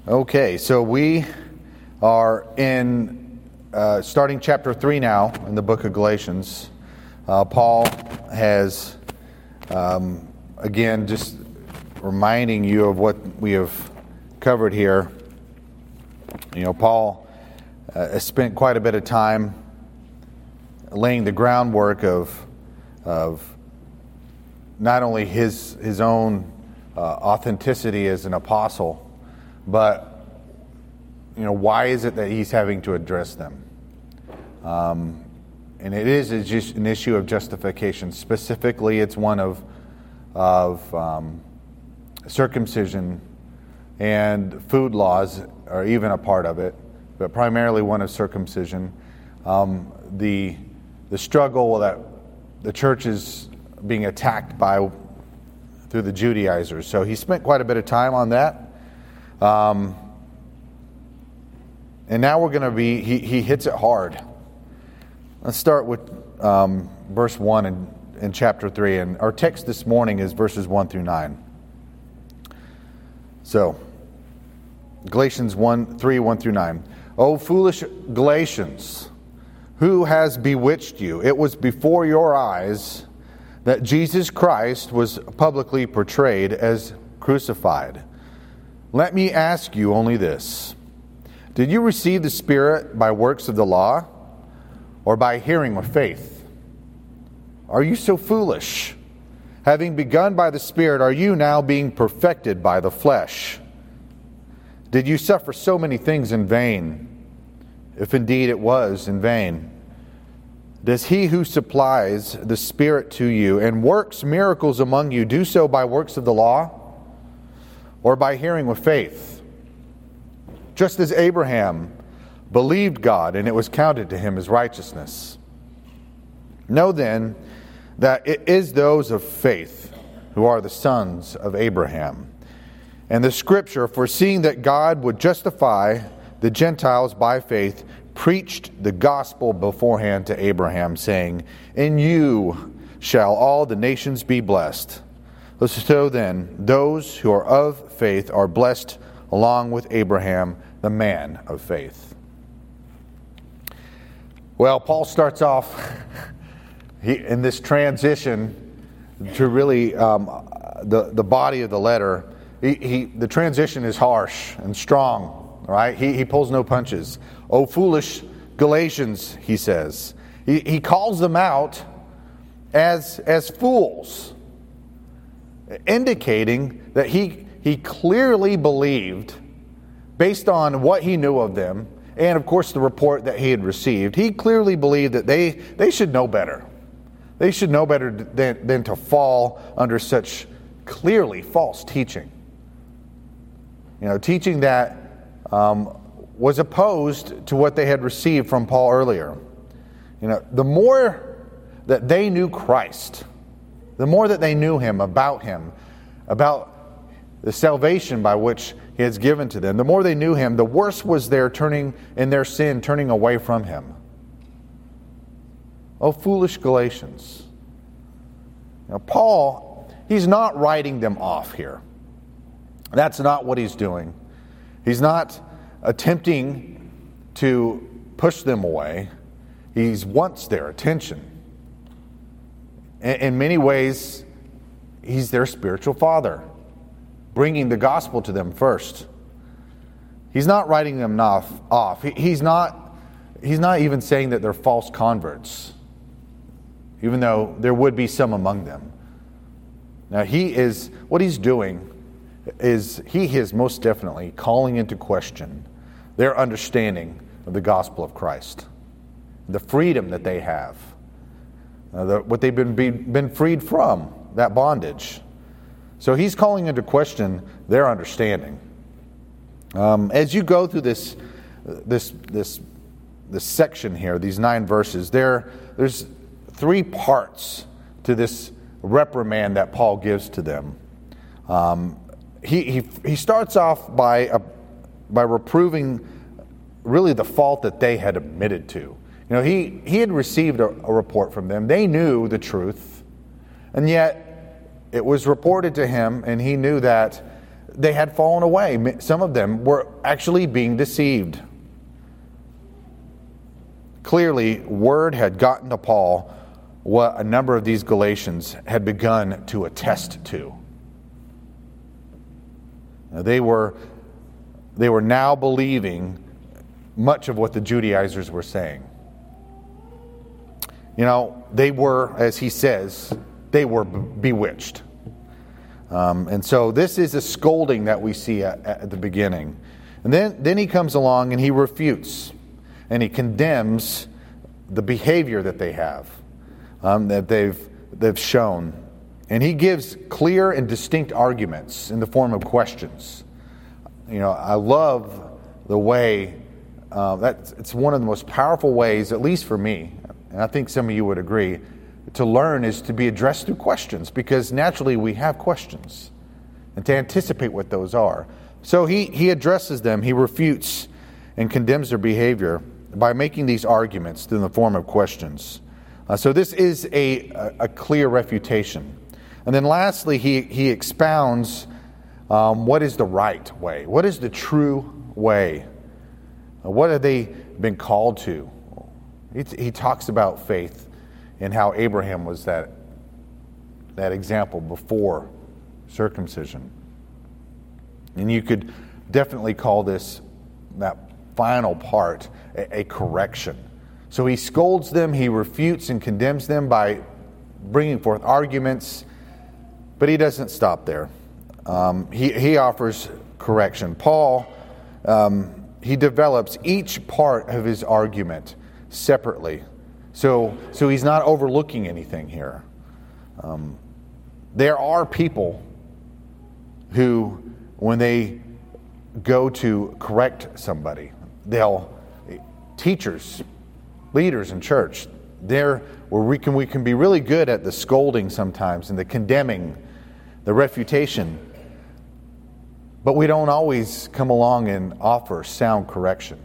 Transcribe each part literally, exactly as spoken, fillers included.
Okay, so we are in uh, starting chapter three now in the book of Galatians. Uh, Paul has, um, again, just reminding you of what we have covered here. You know, Paul uh, has spent quite a bit of time laying the groundwork of of not only his his own uh, authenticity as an apostle, but, you know, why is it that he's having to address them? Um, and it is a, just an issue of justification. Specifically, it's one of of um, circumcision, and food laws are even a part of it, but primarily one of circumcision. Um, the the struggle that the church is being attacked by through the Judaizers. So he spent quite a bit of time on that. Um, and now we're going to be, he, he hits it hard. Let's start with um, verse one in, in chapter three. And our text this morning is verses one through nine. So, Galatians one, three, one through nine. O foolish Galatians, who has bewitched you? It was before your eyes that Jesus Christ was publicly portrayed as crucified. Let me ask you only this. Did you receive the Spirit by works of the law, or by hearing with faith? Are you so foolish? Having begun by the Spirit, are you now being perfected by the flesh? Did you suffer so many things in vain, if indeed it was in vain? Does he who supplies the Spirit to you and works miracles among you do so by works of the law, or by hearing with faith? Just as Abraham believed God, and it was counted to him as righteousness. Know then that it is those of faith who are the sons of Abraham. And the Scripture, foreseeing that God would justify the Gentiles by faith, preached the gospel beforehand to Abraham, saying, in you shall all the nations be blessed. So then, those who are of faith are blessed along with Abraham, the man of faith. Well, Paul starts off he, in this transition to really um, the, the body of the letter. He, he, the transition is harsh and strong, right? He, he pulls no punches. O foolish Galatians, he says. He, he calls them out as, as fools, indicating that he, he clearly believed, based on what he knew of them, and of course the report that he had received, he clearly believed that they, they should know better. They should know better than, than to fall under such clearly false teaching. You know, teaching that um, was opposed to what they had received from Paul earlier. You know, the more that they knew Christ, the more that they knew him, about him, about the salvation by which he has given to them, the more they knew him, the worse was their turning in their sin, turning away from him. Oh, foolish Galatians. Now, Paul, he's not writing them off here. That's not what he's doing. He's not attempting to push them away. He wants their attention. In many ways, he's their spiritual father, bringing the gospel to them first. He's not writing them off. He's not, he's not even saying that they're false converts, even though there would be some among them. Now, he is, what he's doing is he is most definitely calling into question their understanding of the gospel of Christ, the freedom that they have. Uh, the, what they've been, be, been freed from, that bondage. So he's calling into question their understanding. Um, as you go through this, this, this, this section here, these nine verses, there, there's three parts to this reprimand that Paul gives to them. Um, he, he he starts off by uh, by reproving really the fault that they had admitted to. You know, he, he had received a, a report from them. They knew the truth, and yet it was reported to him, and he knew that they had fallen away. Some of them were actually being deceived. Clearly, word had gotten to Paul what a number of these Galatians had begun to attest to. Now, they were, they were now believing much of what the Judaizers were saying. You know, they were, as he says, they were bewitched. Um, and so this is a scolding that we see at, at the beginning. And then, then he comes along and he refutes and he condemns the behavior that they have, um, that they've, they've shown. And he gives clear and distinct arguments in the form of questions. You know, I love the way, uh, that's, it's one of the most powerful ways, at least for me, and I think some of you would agree, to learn is to be addressed through questions, because naturally we have questions, and to anticipate what those are. So he, he addresses them, he refutes and condemns their behavior by making these arguments in the form of questions. Uh, so this is a, a, a clear refutation. And then lastly, he, he expounds um, what is the right way, what is the true way, uh, what have they been called to. He, he talks about faith and how Abraham was that, that example before circumcision. And you could definitely call this, that final part, a, a correction. So he scolds them, he refutes and condemns them by bringing forth arguments, but he doesn't stop there. Um, he, he offers correction. Paul, um, he develops each part of his argument separately. So, so he's not overlooking anything here. Um, there are people who, when they go to correct somebody, they'll, teachers, leaders in church, they're where we can we can be really good at the scolding sometimes and the condemning, the refutation, but we don't always come along and offer sound correction.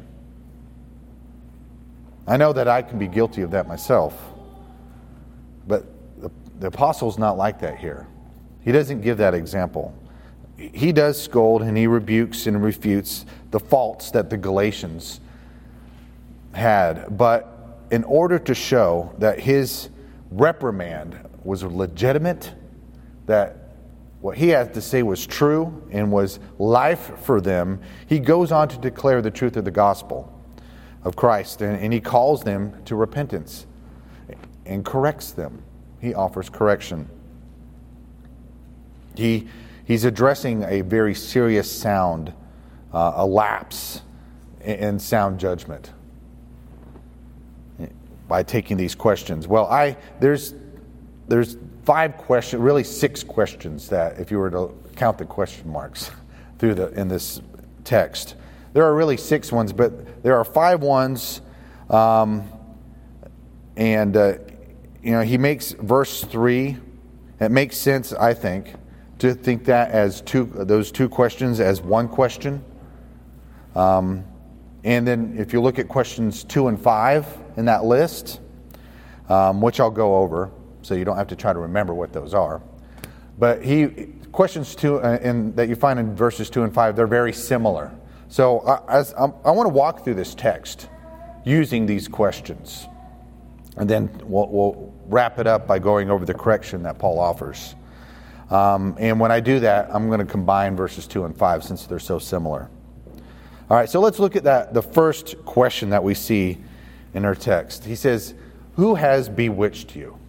I know that I can be guilty of that myself, but the, the apostle's not like that here. He doesn't give that example. He does scold and he rebukes and refutes the faults that the Galatians had, but in order to show that his reprimand was legitimate, that what he had to say was true and was life for them, he goes on to declare the truth of the gospel of Christ, and, and he calls them to repentance and corrects them. He offers correction. He he's addressing a very serious sound, uh, a lapse in sound judgment by taking these questions. Well, I there's there's five questions, really six questions that, if you were to count the question marks through the in this text, there are really six ones, but there are five ones, um, and uh, you know he makes verse three. It makes sense, I think, to think that as two those two questions as one question. Um, and then if you look at questions two and five in that list, um, which I'll go over, so you don't have to try to remember what those are. But he questions two uh, in, that you find in verses two and five, they're very similar. So uh, as um, I want to walk through this text using these questions, and then we'll, we'll wrap it up by going over the correction that Paul offers. Um, and when I do that, I'm going to combine verses two and five since they're so similar. All right, so let's look at that. The first question that we see in our text. He says, "Who has bewitched you?"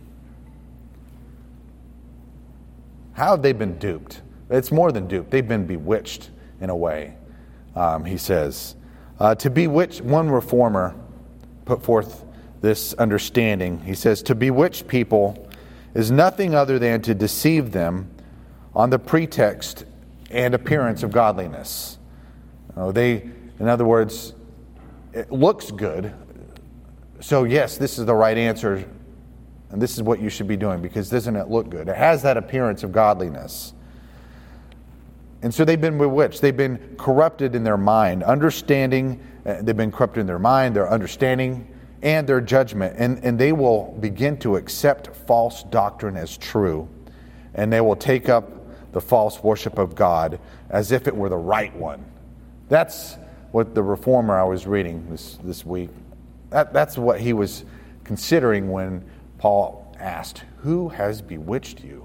How have they been duped? It's more than duped. They've been bewitched in a way, um, he says. Uh, to bewitch, one reformer put forth this understanding. He says, to bewitch people is nothing other than to deceive them on the pretext and appearance of godliness. Uh, they, in other words, it looks good. So yes, this is the right answer, and this is what you should be doing, because doesn't it look good? It has that appearance of godliness. And so they've been bewitched. They've been corrupted in their mind, understanding. Uh, they've been corrupted in their mind, their understanding, and their judgment. And, and they will begin to accept false doctrine as true. And they will take up the false worship of God as if it were the right one. That's what the reformer I was reading this, this week, that, that's what he was considering when Paul asked, "Who has bewitched you?"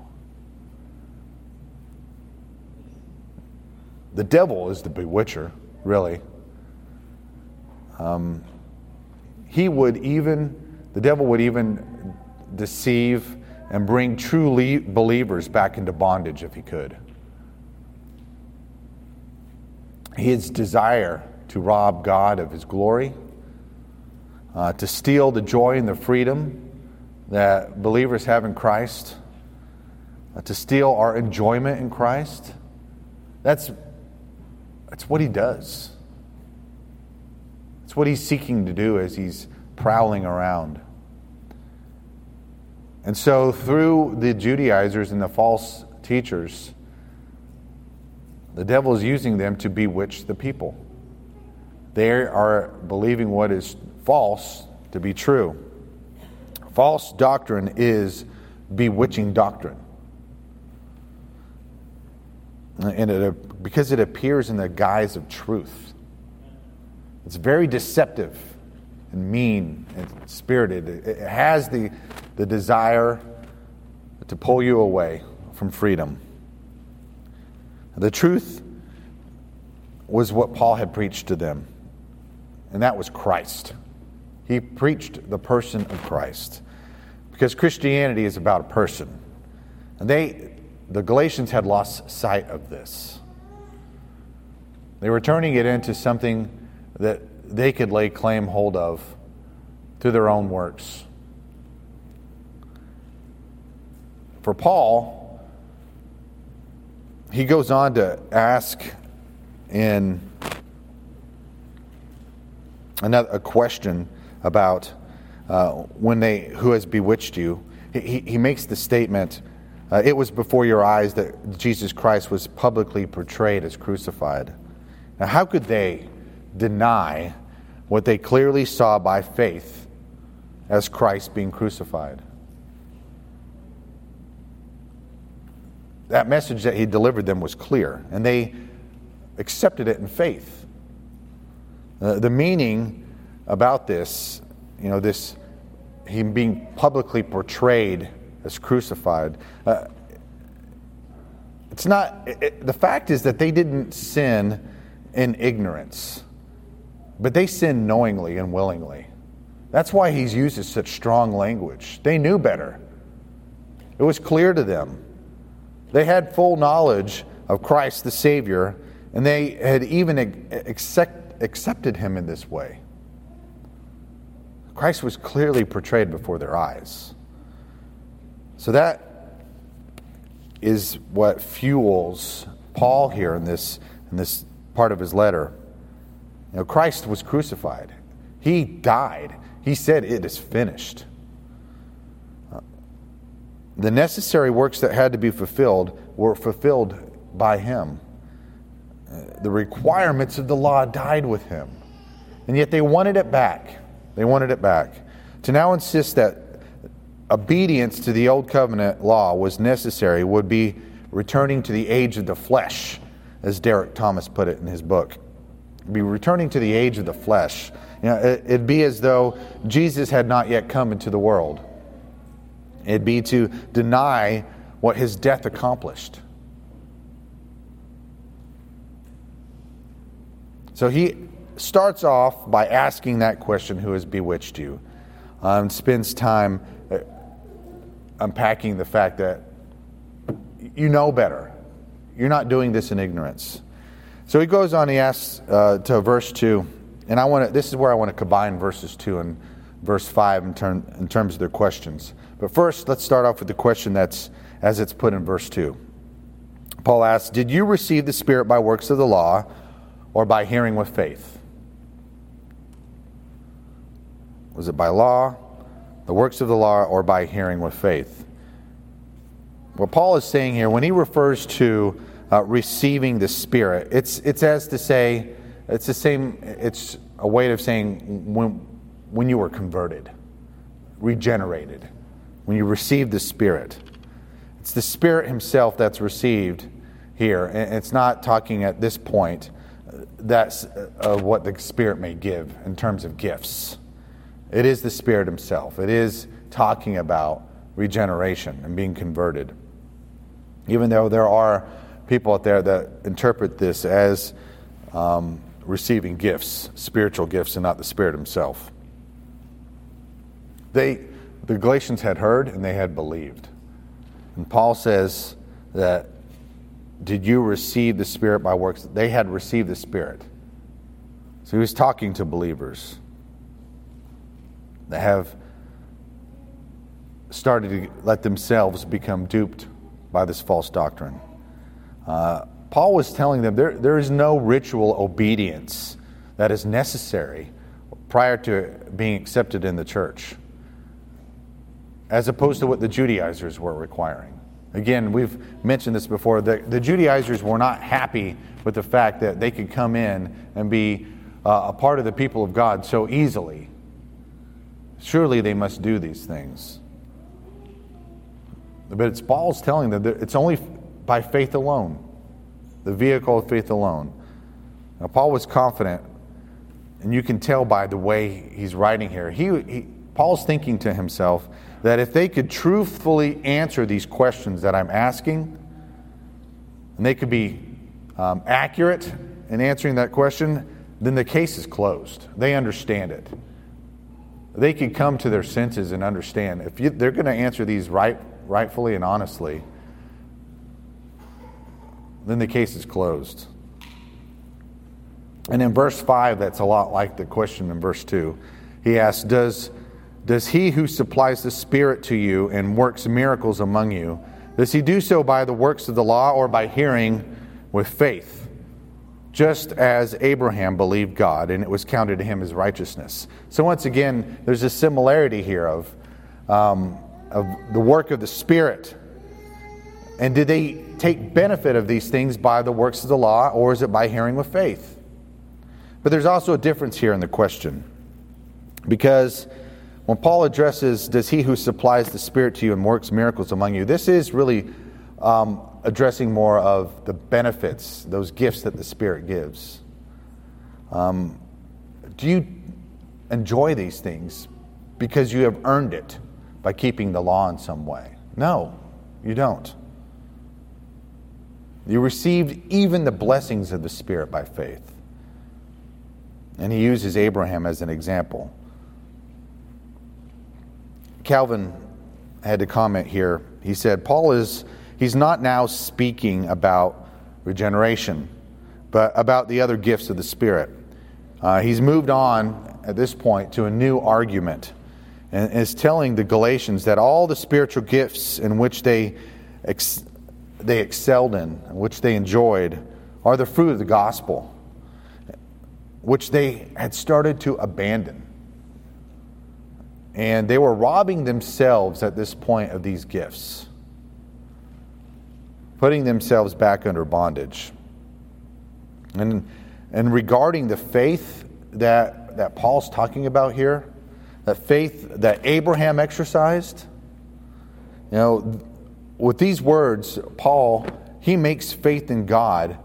The devil is the bewitcher, really. Um, he would even, the devil would even deceive and bring true le- believers back into bondage if he could. His desire to rob God of his glory, uh, to steal the joy and the freedom that believers have in Christ, uh, to steal our enjoyment in Christ. That's, that's what he does. It's what he's seeking to do as he's prowling around. And so through the Judaizers and the false teachers, the devil is using them to bewitch the people. They are believing what is false to be true. False doctrine is bewitching doctrine. And it, because it appears in the guise of truth. It's very deceptive and mean and spirited. It has the, the desire to pull you away from freedom. The truth was what Paul had preached to them, and that was Christ. He preached the person of Christ, because Christianity is about a person. And they, the Galatians had lost sight of this. They were turning it into something that they could lay claim hold of through their own works. For Paul, he goes on to ask in another a question about uh, when they who has bewitched you. He, he makes the statement, uh, it was before your eyes that Jesus Christ was publicly portrayed as crucified. Now, how could they deny what they clearly saw by faith as Christ being crucified? That message that he delivered them was clear, and they accepted it in faith. Uh, the meaning about this, you know, this him being publicly portrayed as crucified, uh, it's not. It, the fact is that they didn't sin in ignorance, but they sinned knowingly and willingly. That's why he uses such strong language. They knew better. It was clear to them. They had full knowledge of Christ the Savior, and they had even accept, accepted him in this way. Christ was clearly portrayed before their eyes. So that is what fuels Paul here in this, in this part of his letter. You know, Christ was crucified. He died. He said, "It is finished." The necessary works that had to be fulfilled were fulfilled by him. The requirements of the law died with him. And yet they wanted it back. They wanted it back. To now insist that obedience to the old covenant law was necessary would be returning to the age of the flesh, as Derek Thomas put it in his book. Be returning to the age of the flesh. You know, it, it'd be as though Jesus had not yet come into the world. It'd be to deny what his death accomplished. So he starts off by asking that question, "Who has bewitched you?" Um, spends time unpacking the fact that you know better. You're not doing this in ignorance. So he goes on, he asks uh, to verse two, and I want to. This is where I want to combine verses two and verse five in, term, in terms of their questions. But first, let's start off with the question that's as it's put in verse two. Paul asks, "Did you receive the Spirit by works of the law or by hearing with faith?" Was it by law, the works of the law, or by hearing with faith? What Paul is saying here, when he refers to uh, receiving the Spirit, it's it's as to say, it's the same, it's a way of saying when, when you were converted, regenerated, when you received the Spirit. It's the Spirit himself that's received here. And it's not talking at this point that's uh, what the Spirit may give in terms of gifts. It is the Spirit himself. It is talking about regeneration and being converted. Even though there are people out there that interpret this as um, receiving gifts, spiritual gifts, and not the Spirit himself. They, the Galatians had heard and they had believed. And Paul says that, did you receive the Spirit by works? They had received the Spirit. So he was talking to believers that have started to let themselves become duped by this false doctrine. Uh, Paul was telling them there, there is no ritual obedience that is necessary prior to being accepted in the church, as opposed to what the Judaizers were requiring. Again, we've mentioned this before. The, the Judaizers were not happy with the fact that they could come in and be uh, a part of the people of God so easily. Surely they must do these things. But it's Paul's telling them that it's only by faith alone, the vehicle of faith alone. Now, Paul was confident, and you can tell by the way he's writing here. He, he Paul's thinking to himself that if they could truthfully answer these questions that I'm asking, and they could be um, accurate in answering that question, then the case is closed. They understand it. They can come to their senses and understand. If you, they're going to answer these right, rightfully and honestly, then the case is closed. And in verse five, that's a lot like the question in verse two. He asks, does Does he who supplies the Spirit to you and works miracles among you, does he do so by the works of the law or by hearing with faith? Just as Abraham believed God, and it was counted to him as righteousness. So once again, there's a similarity here of, um, of the work of the Spirit. And did they take benefit of these things by the works of the law, or is it by hearing with faith? But there's also a difference here in the question. Because when Paul addresses, does he who supplies the Spirit to you and works miracles among you, this is really um, addressing more of the benefits, those gifts that the Spirit gives. Um, do you enjoy these things because you have earned it by keeping the law in some way? No, you don't. You received even the blessings of the Spirit by faith. And he uses Abraham as an example. Calvin had to comment here. He said, Paul is, he's not now speaking about regeneration, but about the other gifts of the Spirit. Uh, he's moved on at this point to a new argument and is telling the Galatians that all the spiritual gifts in which they ex- they excelled in, which they enjoyed, are the fruit of the gospel, which they had started to abandon. And they were robbing themselves at this point of these gifts, putting themselves back under bondage. And, and regarding the faith that, that Paul's talking about here, that faith that Abraham exercised, you know, with these words, Paul, he makes faith in God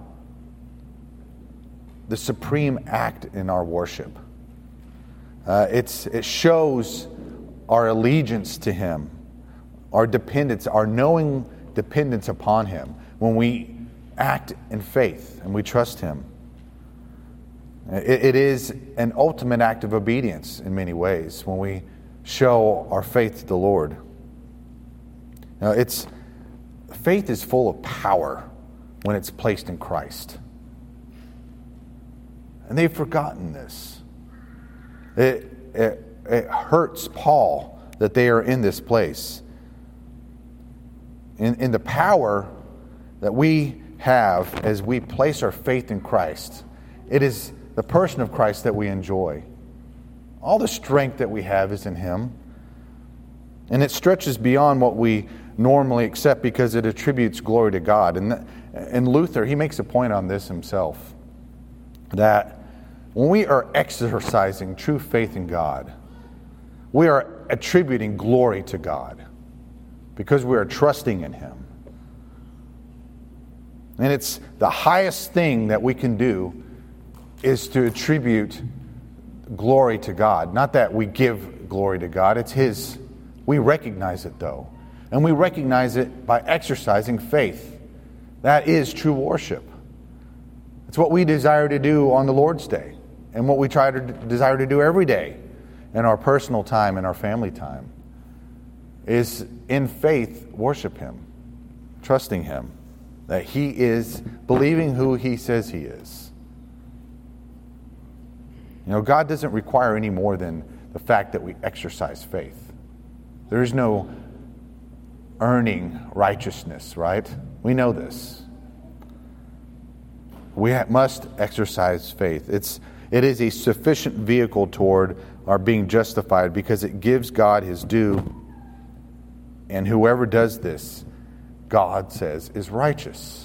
the supreme act in our worship. Uh, it's it shows our allegiance to Him, our dependence, our knowing dependence upon Him when we act in faith and we trust Him. It, it is an ultimate act of obedience in many ways when we show our faith to the Lord. Now, it's faith is full of power when it's placed in Christ. And they've forgotten this. It, it, it hurts Paul that they are in this place. In, in the power that we have as we place our faith in Christ, it is the person of Christ that we enjoy. All the strength that we have is in Him. And it stretches beyond what we normally accept because it attributes glory to God. And, and Luther, he makes a point on this himself, that when we are exercising true faith in God, we are attributing glory to God because we are trusting in Him. And it's the highest thing that we can do is to attribute glory to God. Not that we give glory to God, it's His. We recognize it though. And we recognize it by exercising faith. That is true worship. It's what we desire to do on the Lord's Day, and what we try to desire to do every day in our personal time, in our family time, is in faith worship Him, trusting Him, that He is, believing who He says He is. You know, God doesn't require any more than the fact that we exercise faith. There is no earning righteousness, right? We know this. We must exercise faith. It's, it is a sufficient vehicle toward our being justified because it gives God His due. And whoever does this, God says, is righteous.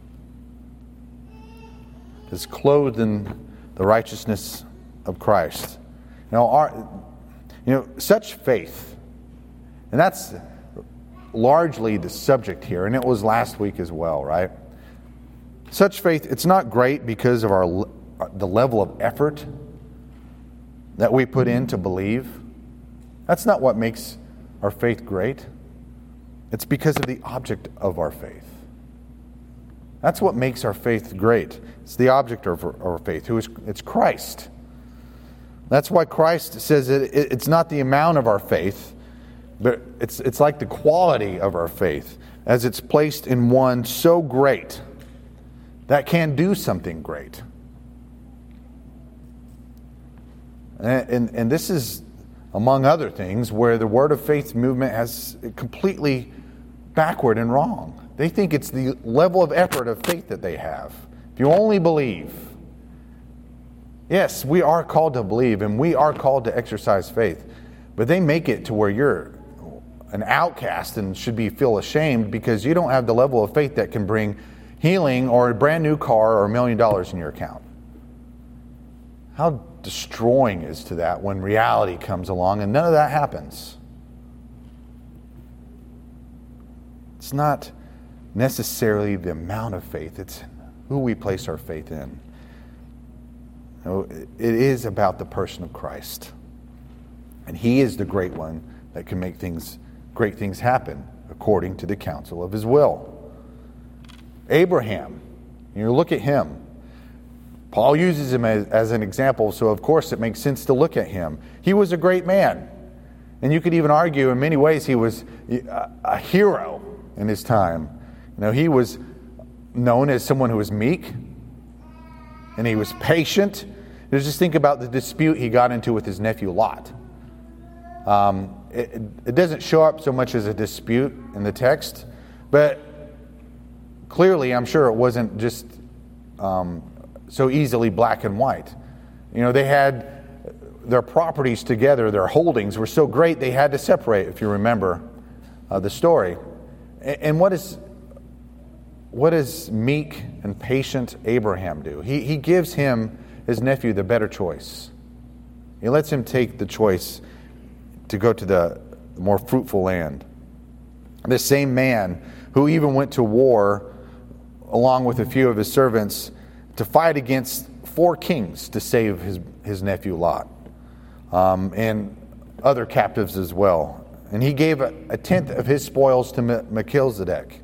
Is clothed in the righteousness of Christ. You know, our, you know, such faith, and that's largely the subject here, and it was last week as well, right? Such faith, it's not great because of our the level of effort that we put in to believe. That's not what makes our faith great. It's because of the object of our faith. That's what makes our faith great. It's the object of our faith, who is it's Christ. That's why Christ says it, it's not the amount of our faith, but it's it's like the quality of our faith, as it's placed in one so great that can do something great. And, and, and this is, among other things, where the Word of Faith movement has completely backward and wrong. They think it's the level of effort of faith that they have. If you only believe. Yes, we are called to believe, and we are called to exercise faith. But they make it to where you're an outcast and should be feel ashamed because you don't have the level of faith that can bring healing or a brand new car or a million dollars in your account. How destroying is to that when reality comes along and none of that happens. It's not necessarily the amount of faith, it's who we place our faith in. You know, it is about the person of Christ. And He is the great one that can make things, great things happen according to the counsel of His will. Abraham, you look at him. Paul uses him as, as an example, so of course it makes sense to look at him. He was a great man. And you could even argue in many ways he was a, a hero in his time. You know, he was known as someone who was meek, and he was patient. Just think about the dispute he got into with his nephew Lot. Um, it, it doesn't show up so much as a dispute in the text, but clearly I'm sure it wasn't just um, so easily black and white. You know, they had their properties together, their holdings were so great they had to separate, if you remember uh, the story. And, and what is what does meek and patient Abraham do? He, he gives him, his nephew, the better choice. He lets him take the choice to go to the more fruitful land. This same man who even went to war along with a few of his servants to fight against four kings to save his, his nephew Lot, um, and other captives as well. And he gave a, a tenth of his spoils to Melchizedek.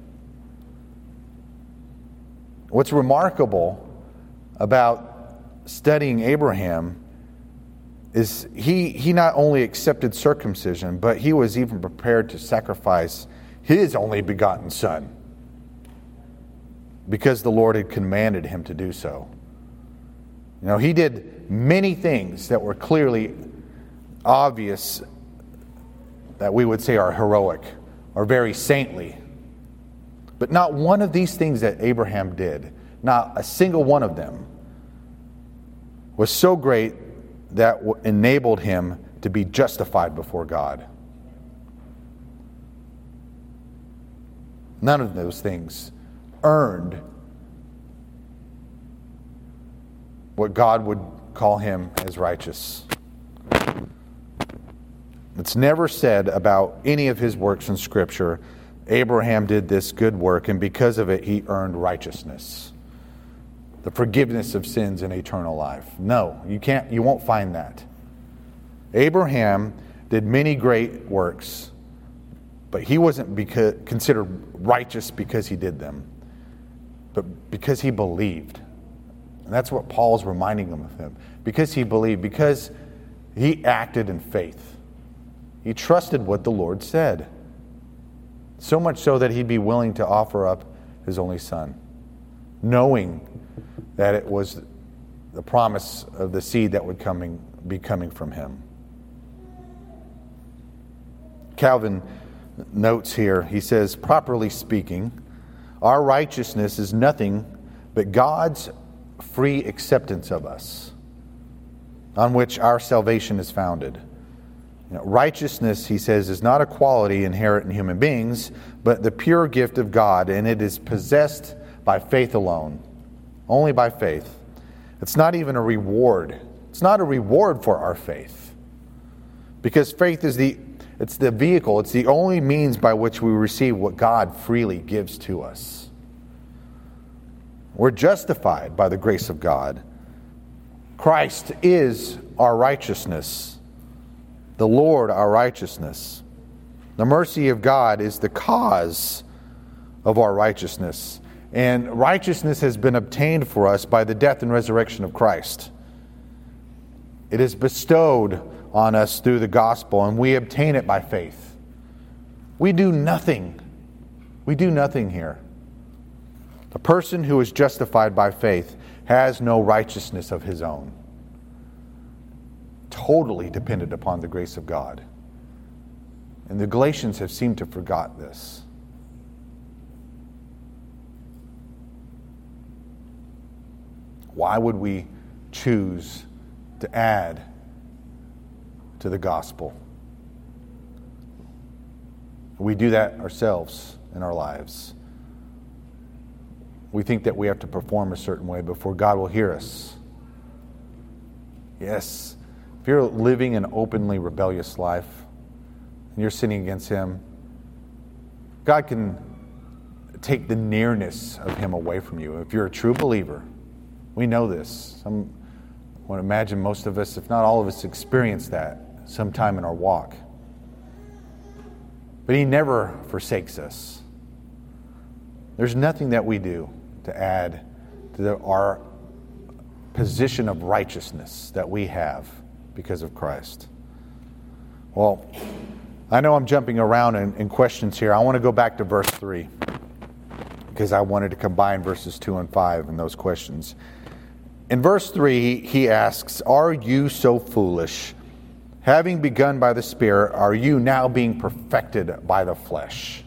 What's remarkable about studying Abraham is he, he not only accepted circumcision, but he was even prepared to sacrifice his only begotten son because the Lord had commanded him to do so. You know, he did many things that were clearly obvious that we would say are heroic or very saintly. But not one of these things that Abraham did, not a single one of them, was so great that enabled him to be justified before God. None of those things earned what God would call him as righteous. It's never said about any of his works in Scripture Abraham did this good work, and because of it, he earned righteousness, the forgiveness of sins and eternal life. No, you can't. You won't find that. Abraham did many great works, but he wasn't because, considered righteous because he did them, but because he believed. And that's what Paul's reminding them of him. Because he believed, because he acted in faith. He trusted what the Lord said. So much so that he'd be willing to offer up his only son, knowing that it was the promise of the seed that would coming, be coming from him. Calvin notes here, he says, properly speaking, our righteousness is nothing but God's free acceptance of us, on which our salvation is founded. You know, righteousness, he says, is not a quality inherent in human beings, but the pure gift of God, and it is possessed by faith alone, only by faith. It's not even a reward. It's not a reward for our faith, because faith is the it's the vehicle, it's the only means by which we receive what God freely gives to us. We're justified by the grace of God. Christ is our righteousness, the Lord our righteousness. The mercy of God is the cause of our righteousness. And righteousness has been obtained for us by the death and resurrection of Christ. It is bestowed on us through the gospel, and we obtain it by faith. We do nothing. We do nothing here. The person who is justified by faith has no righteousness of his own. Totally dependent upon the grace of God. And the Galatians have seemed to forgot this. Why would we choose to add to the gospel? We do that ourselves in our lives. We think that we have to perform a certain way before God will hear us. Yes, if you're living an openly rebellious life and you're sinning against Him, God can take the nearness of Him away from you. If you're a true believer, we know this. Some, I would imagine most of us, if not all of us, experience that sometime in our walk. But He never forsakes us. There's nothing that we do to add to the, our position of righteousness that we have because of Christ. Well, I know I'm jumping around in, in questions here. I want to go back to verse three because I wanted to combine verses two and five in those questions. In verse three, he asks, "Are you so foolish? Having begun by the Spirit, are you now being perfected by the flesh?"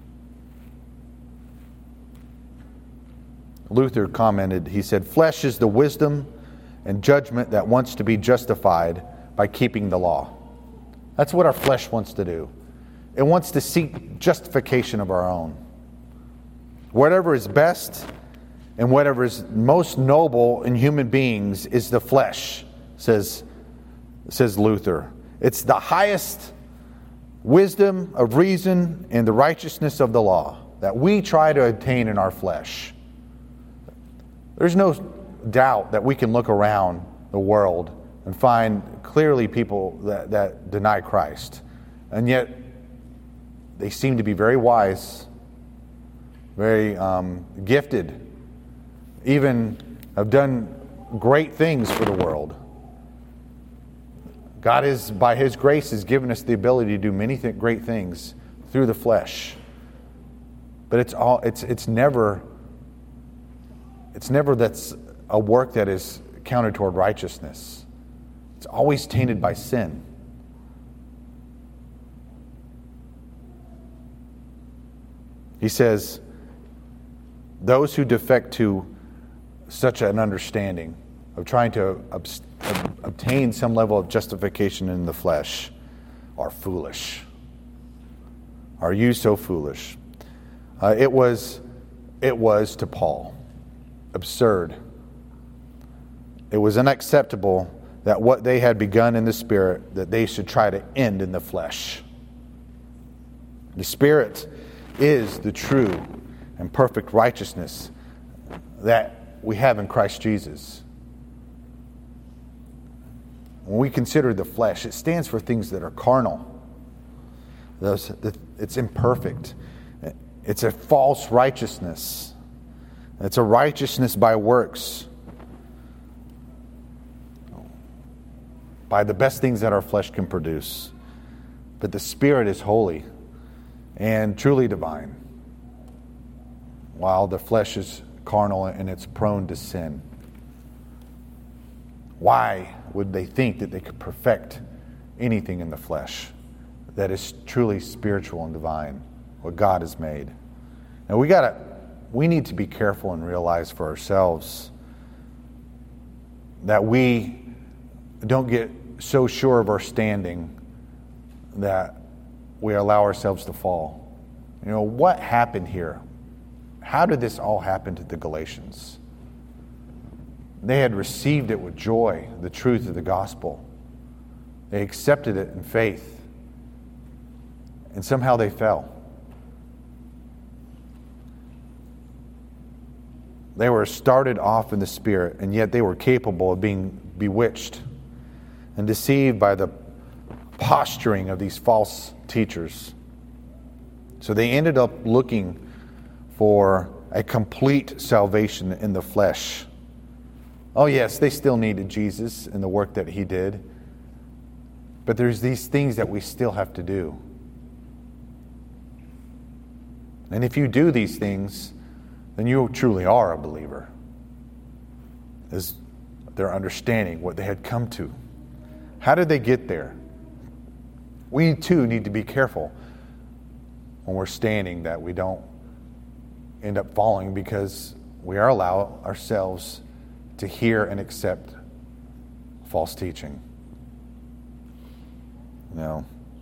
Luther commented, he said, "Flesh is the wisdom and judgment that wants to be justified by keeping the law." That's what our flesh wants to do. It wants to seek justification of our own. Whatever is best and whatever is most noble in human beings is the flesh, says, says Luther. It's the highest wisdom of reason and the righteousness of the law that we try to attain in our flesh. There's no doubt that we can look around the world and find clearly people that, that deny Christ. And yet, they seem to be very wise, very um, gifted, even have done great things for the world. God is, by His grace, has given us the ability to do many th- great things through the flesh. But it's all it's it's never it's never that's a work that is counted toward righteousness. It's always tainted by sin. He says, those who defect to such an understanding of trying to ob- ob- obtain some level of justification in the flesh are foolish. Are you so foolish? Uh, it was, it was to Paul absurd. It was unacceptable that what they had begun in the Spirit, that they should try to end in the flesh. The Spirit is the true and perfect righteousness that we have in Christ Jesus. When we consider the flesh, it stands for things that are carnal. Those, it's imperfect. It's a false righteousness. It's a righteousness by works, by the best things that our flesh can produce. But the Spirit is holy and truly divine, while the flesh is carnal and it's prone to sin. Why would they think that they could perfect anything in the flesh that is truly spiritual and divine, what God has made? Now we gotta, we need to be careful and realize for ourselves that we don't get so sure of our standing that we allow ourselves to fall. You know, what happened here? How did this all happen to the Galatians? They had received it with joy, the truth of the gospel. They accepted it in faith. And somehow they fell. They were started off in the Spirit, and yet they were capable of being bewitched and deceived by the posturing of these false teachers. So they ended up looking for a complete salvation in the flesh. Oh yes, they still needed Jesus and the work that he did. But there's these things that we still have to do. And if you do these things, then you truly are a believer. Is their understanding what they had come to. How did they get there? We too need to be careful when we're standing that we don't end up falling, because we are allow ourselves to hear and accept false teaching. You know,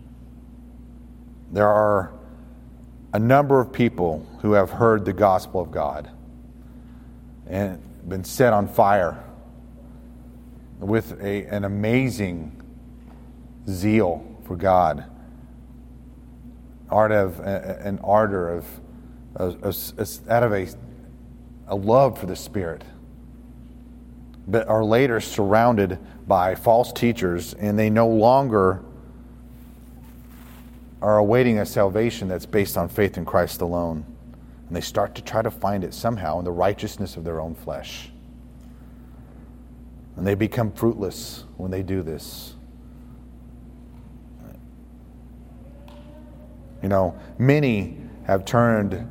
there are a number of people who have heard the gospel of God and been set on fire with a, an amazing zeal for God, art of an ardor of, of, of out of a, a love for the Spirit, but are later surrounded by false teachers, and they no longer are awaiting a salvation that's based on faith in Christ alone. And they start to try to find it somehow in the righteousness of their own flesh. And they become fruitless when they do this. You know, many have turned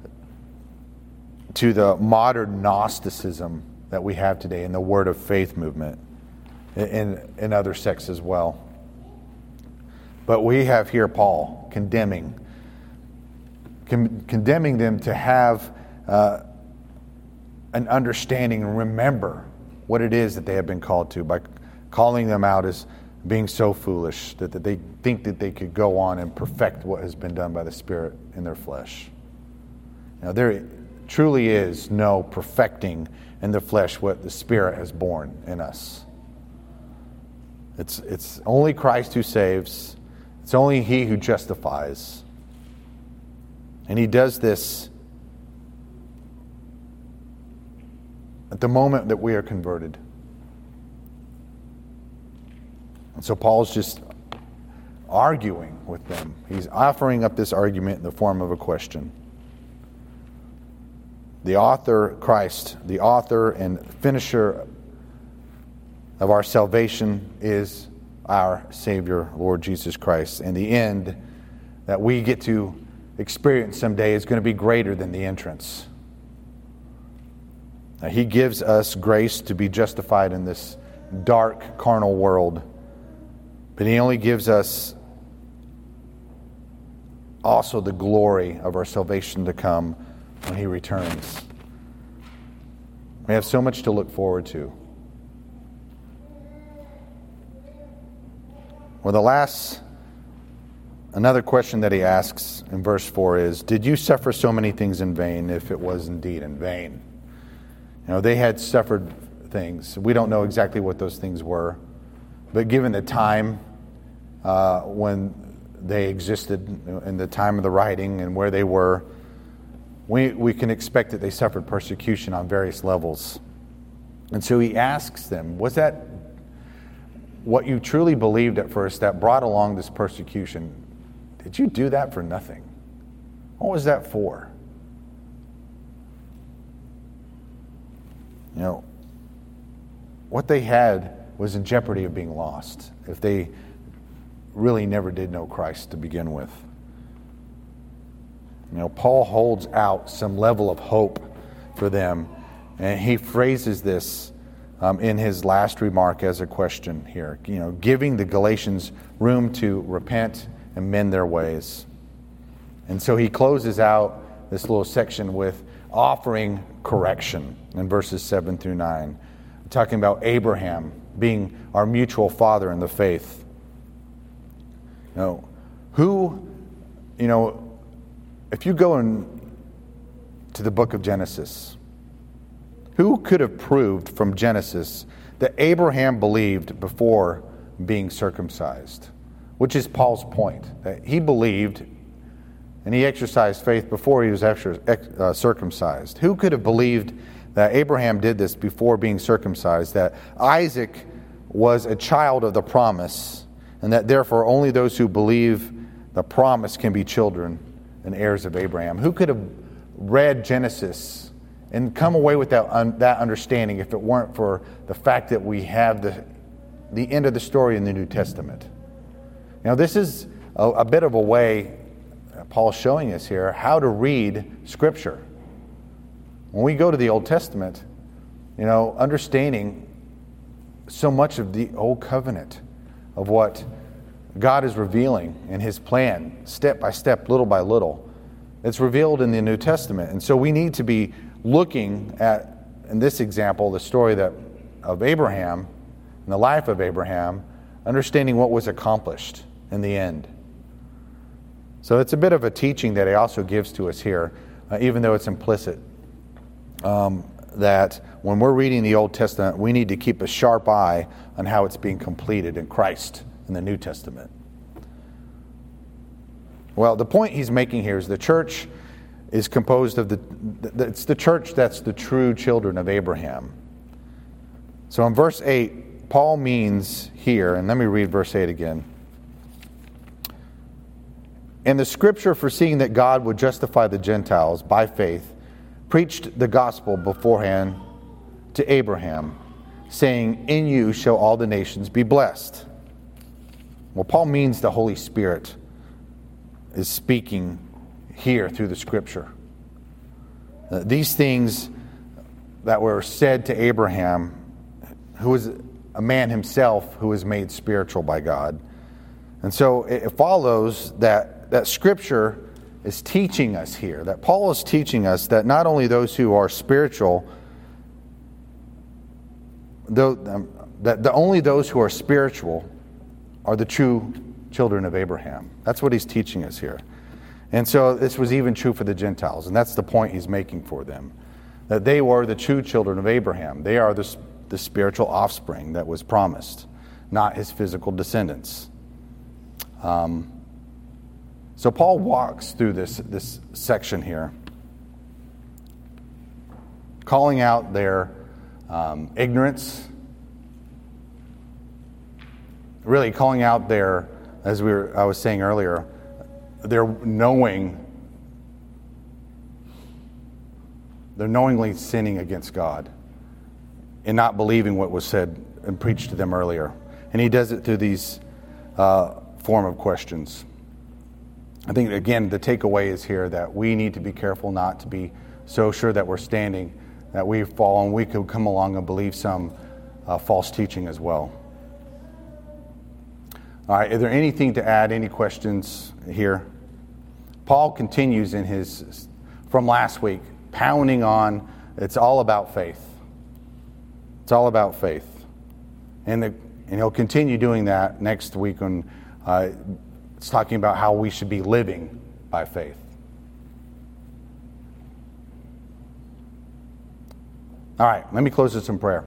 to the modern Gnosticism that we have today in the Word of Faith movement, in, in other sects as well. But we have here Paul condemning, con- condemning them to have uh, an understanding and remember what it is that they have been called to, by calling them out as being so foolish that, that they think that they could go on and perfect what has been done by the Spirit in their flesh. Now, there truly is no perfecting in the flesh what the Spirit has borne in us. It's, it's only Christ who saves. It's only He who justifies. And He does this at the moment that we are converted. And so Paul's just arguing with them. He's offering up this argument in the form of a question. The author, Christ, the author and finisher of our salvation is our Savior, Lord Jesus Christ. And the end that we get to experience someday is going to be greater than the entrance. Now, He gives us grace to be justified in this dark, carnal world. But He only gives us also the glory of our salvation to come when He returns. We have so much to look forward to. Well, the last, another question that he asks in verse four is, did you suffer so many things in vain, if it was indeed in vain? You know, they had suffered things. We don't know exactly what those things were. But given the time uh, when they existed in the time of the writing and where they were, we, we can expect that they suffered persecution on various levels. And so he asks them, was that what you truly believed at first that brought along this persecution? Did you do that for nothing? What was that for? You know, what they had was in jeopardy of being lost if they really never did know Christ to begin with. You know, Paul holds out some level of hope for them, and he phrases this um, in his last remark as a question here. You know, giving the Galatians room to repent and mend their ways. And so he closes out this little section with offering correction in verses seven through nine, talking about Abraham being our mutual father in the faith. You know, who, you know, if you go in to the book of Genesis, who could have proved from Genesis that Abraham believed before being circumcised? Which is Paul's point, that he believed and he exercised faith before he was uh, circumcised. Who could have believed that Abraham did this before being circumcised, that Isaac was a child of the promise, and that therefore only those who believe the promise can be children and heirs of Abraham? Who could have read Genesis and come away with that, un, that understanding if it weren't for the fact that we have the, the end of the story in the New Testament? Now, this is a, a bit of a way Paul's showing us here how to read Scripture. When we go to the Old Testament, you know, understanding so much of the Old Covenant, of what God is revealing in His plan, step by step, little by little, it's revealed in the New Testament. And so we need to be looking at, in this example, the story that of Abraham, and the life of Abraham, understanding what was accomplished in the end. So it's a bit of a teaching that he also gives to us here, uh, even though it's implicit, um, that when we're reading the Old Testament, we need to keep a sharp eye on how it's being completed in Christ in the New Testament. Well, the point he's making here is the church is composed of the, it's the church that's the true children of Abraham. So in verse eight, Paul means here, and let me read verse eight again. And the Scripture, foreseeing that God would justify the Gentiles by faith, preached the gospel beforehand to Abraham, saying, in you shall all the nations be blessed. Well, Paul means the Holy Spirit is speaking here through the Scripture. Uh, these things that were said to Abraham, who was a man himself who was made spiritual by God. And so it follows that that Scripture is teaching us here, that Paul is teaching us that not only those who are spiritual, though, um, that the, only those who are spiritual are the true children of Abraham. That's what he's teaching us here. And so this was even true for the Gentiles, and that's the point he's making for them, that they were the true children of Abraham. They are the, the spiritual offspring that was promised, not his physical descendants. Um, so Paul walks through this, this section here, calling out their um, ignorance, really calling out their, as we were, I was saying earlier, their knowing, they're knowingly sinning against God and not believing what was said and preached to them earlier. And he does it through these uh, form of questions. I think, again, the takeaway is here that we need to be careful not to be so sure that we're standing, that we fall and we could come along and believe some uh, false teaching as well. All right, is there anything to add, any questions here? Paul continues in his, from last week, pounding on, it's all about faith. It's all about faith. And, the, and he'll continue doing that next week when uh, it's talking about how we should be living by faith. All right, let me close this in prayer.